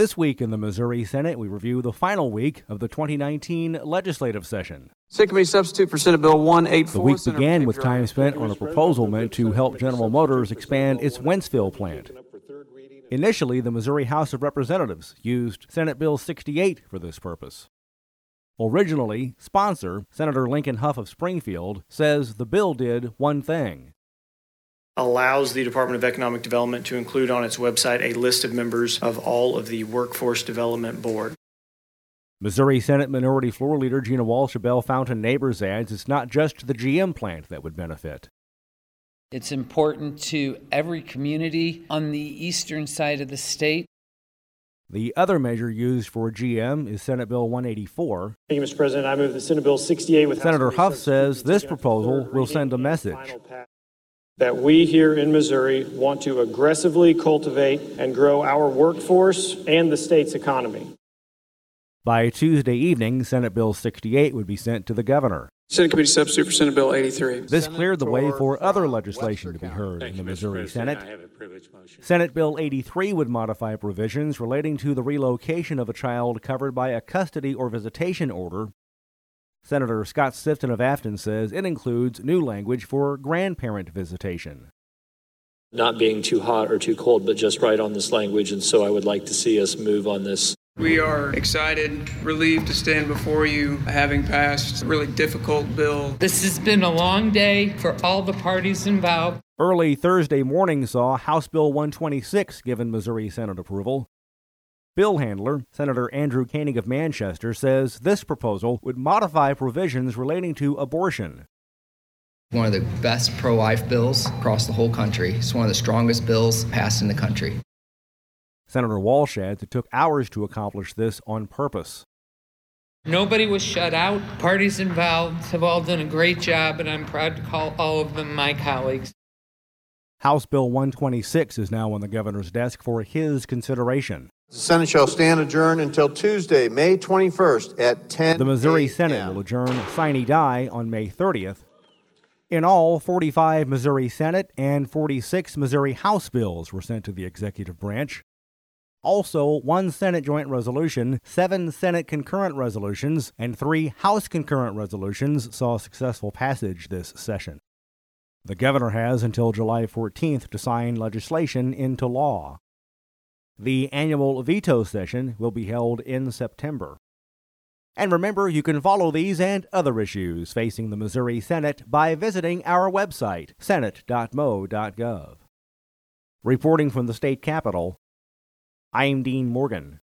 This week in the Missouri Senate, we review the final week of the 2019 legislative session. Senate Committee Substitute for Senate Bill 184. The week began with time spent on a proposal meant to help General Motors expand its Wentzville plant. Initially, the Missouri House of Representatives used Senate Bill 68 for this purpose. Originally, sponsor, Senator Lincoln Huff of Springfield, says the bill did one thing. Allows the Department of Economic Development to include on its website a list of members of all of the Workforce Development Board. Missouri Senate Minority Floor Leader Gina Walsh of Bell Fountain Neighbors adds it's not just the GM plant that would benefit. It's important to every community on the eastern side of the state. The other measure used for GM is Senate Bill 184. Thank you, Mr. President. I move that Senate Bill 68 with Senator Huff says this proposal will send a message that we here in Missouri want to aggressively cultivate and grow our workforce and the state's economy. By Tuesday evening, Senate Bill 68 would be sent to the governor. Senate Committee Substitute for Senate Bill 83. This cleared the way for other legislation to be heard in the Missouri Senate. Senate Bill 83 would modify provisions relating to the relocation of a child covered by a custody or visitation order. Senator Scott Sifton of Afton says it includes new language for grandparent visitation. Not being too hot or too cold, but just right on this language, and so I would like to see us move on this. We are excited, relieved to stand before you, having passed a really difficult bill. This has been a long day for all the parties involved. Early Thursday morning saw House Bill 126 given Missouri Senate approval. Bill handler, Senator Andrew Koenig of Manchester, says this proposal would modify provisions relating to abortion. One of the best pro-life bills across the whole country. It's one of the strongest bills passed in the country. Senator Walsh adds it took hours to accomplish this on purpose. Nobody was shut out. Parties involved have all done a great job, and I'm proud to call all of them my colleagues. House Bill 126 is now on the governor's desk for his consideration. The Senate shall stand adjourned until Tuesday, May 21st at 10 The Missouri a.m. Senate will adjourn sine die on May 30th. In all, 45 Missouri Senate and 46 Missouri House bills were sent to the executive branch. Also, 1 Senate joint resolution, 7 Senate concurrent resolutions, and 3 House concurrent resolutions saw successful passage this session. The governor has until July 14th to sign legislation into law. The annual veto session will be held in September. And remember, you can follow these and other issues facing the Missouri Senate by visiting our website, senate.mo.gov. Reporting from the state capitol, I'm Dean Morgan.